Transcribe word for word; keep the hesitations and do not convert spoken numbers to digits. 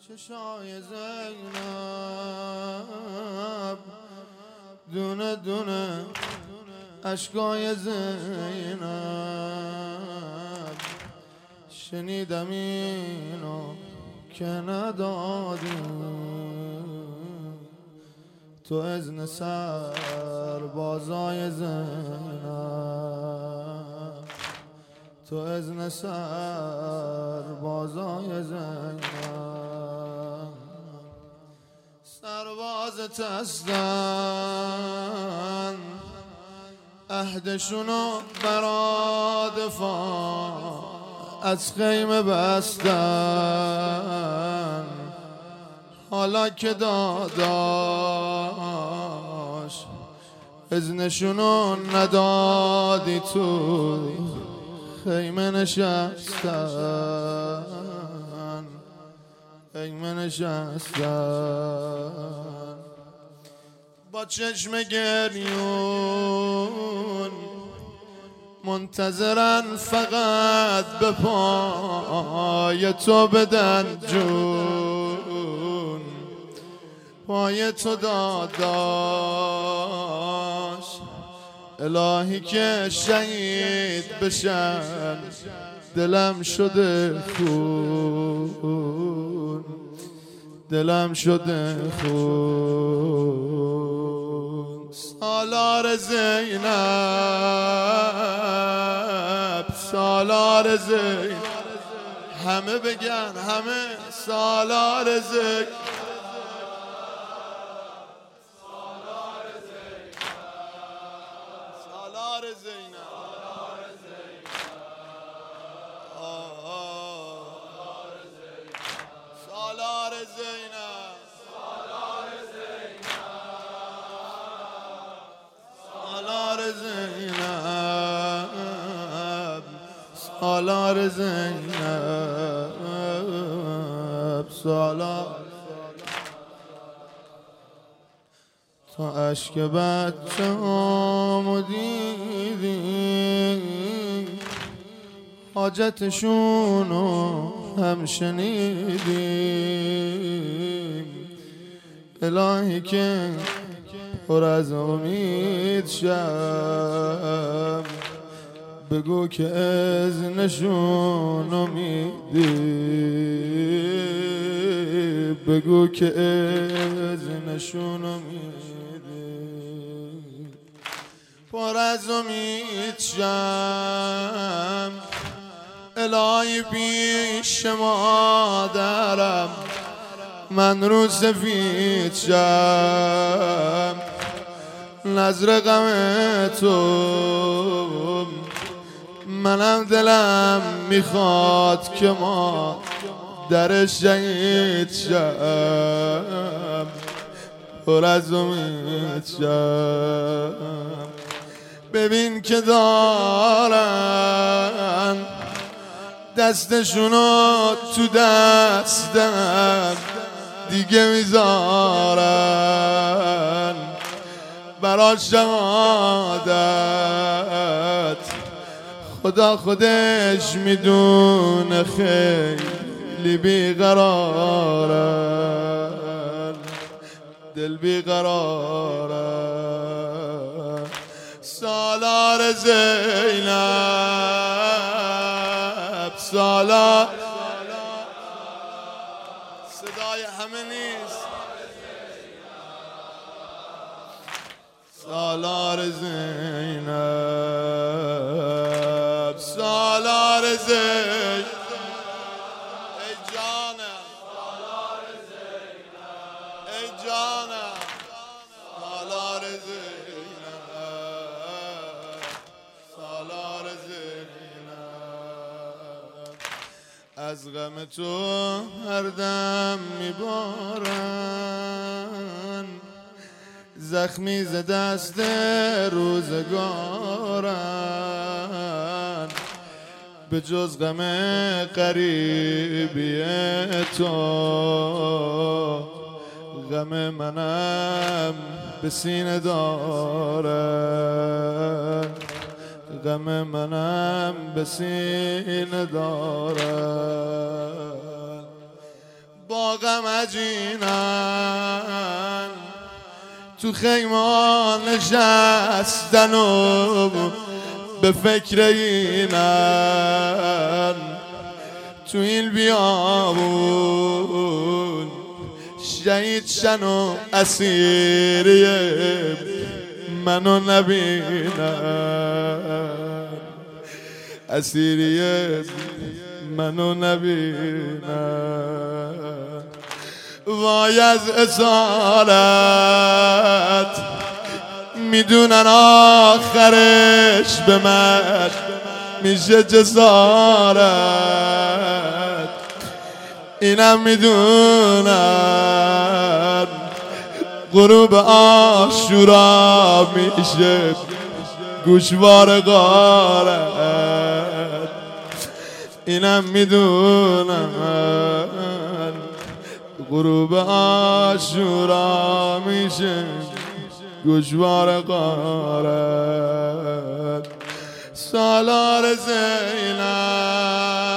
چشای زینب دونه دونه اشکای زینب شنیدم اینو که ندادی تو اذن سربازای زینب تو اذن سربازای زینب سربازت هستن عهدشونو برا دفاع از خیمه بستن حالا که داداش اذنشونو ندادی تو خیمه نشستن خیمه نشستن با چشم گریون منتظرن فقط به پای تو بدن جون پای تو داداش الهی که شهید بشن دلم شده خون دلم شده خون سالار زینب سالار زینب همه بگن همه سالار زینب سالار زینب سالار زینب سالار زینب سالار زینب سالار تا اشک بچه همو دیدی حاجتشونو هم شنیدیم الهی که پر از امید شم بگو که اذنشونو میدی بگو که اذنشونو میدی پر از امید شم الهی پیش مادرم من رو سفید شم نظر غم تو منم دلم میخواد که ما در شهید شم پر از امید شم ببین که دارن دستشونو تو دستم دیگه میذارن برا شهادت خدا خودش میدونه خیلی بیقرارن دل بیقرارن سالار زینب سالار صدای همه نیست سالار زینب سالار زینب ای جانم سالار زینب ای جانم سالار زینب سالار زینب از غم تو هر دم میبارن زخمی ز دست روزگارن به جز غم قریبی تو غم منم به سینه دارن غم منم به سینه دارن با غم نجینن تو خیمان نشستن و به فکر اینن تو این بیابون شهید شن و اسیری منو نبینن اسیری منو نبینن وای از اسارت میدونن آخرش به من میشه جسارت اینم میدونن غروب عاشورا میشه گوشوار غارت اینم میدونن غروب عاشورا میشه گوشوار غارت سالار زینب